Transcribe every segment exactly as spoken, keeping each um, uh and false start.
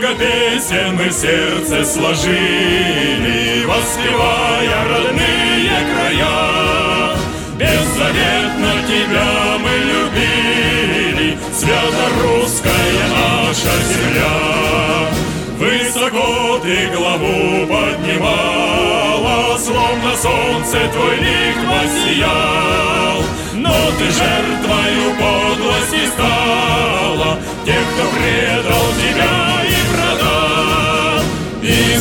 Много песен мы в сердце сложили, воспевая родные края. Беззаветно тебя мы любили, свято русская наша земля. Высоко ты главу поднимала, словно солнце твой лик воссиял. Но ты жертвою подлости стала тех, кто предал тебя и продал. И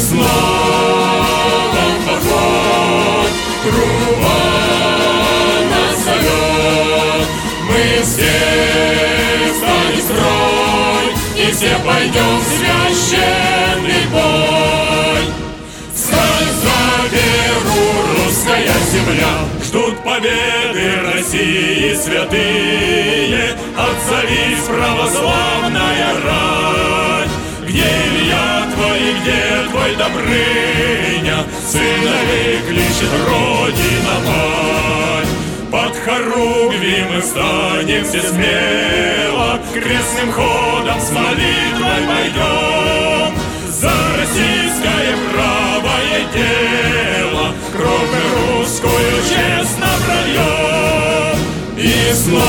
снова в поход труба нас зовет. Мы все встали в строй, и все пойдем в священный бой. Встань за веру, русская земля, ждут победы России святые. Отзовись, православная рать, где Илья твой, где твой Добрыня, сыновей кличет Родина мать. Под хоругви мы встанем все смело, крестным ходом с молитвой пойдем. За российское правое дело кровь русскую честно прольем. И снова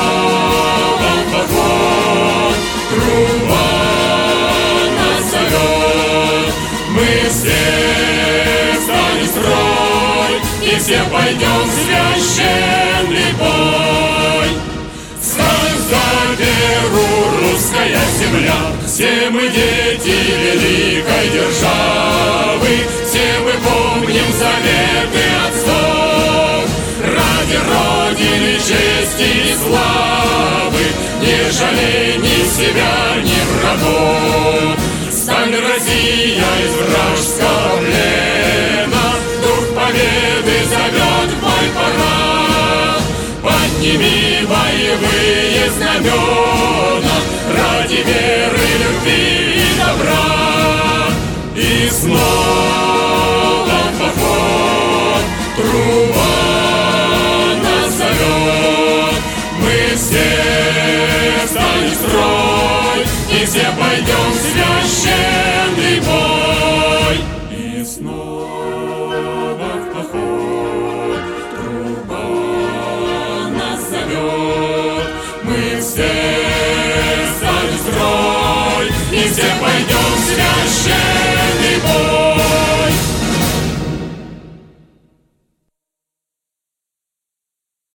в поход труба нас зовет. Мы все встали в строй, и все пойдем в священный бой. Встань за веру, русская земля, все мы дети великой державы, все мы помним заветы отцов. Ради Родины, чести и славы не жалей ни себя, ни врагов. Стань, Россия, из вражеского плена, дух победы зовет в бой пора. Подними боевые знамена ради веры, любви и добра. И снова в поход труба нас зовет. Мы все встали в строй, и все пойдем в священный бой. И снова в поход труба нас зовет. Мы все встали в строй, и все пойдем в священный бой.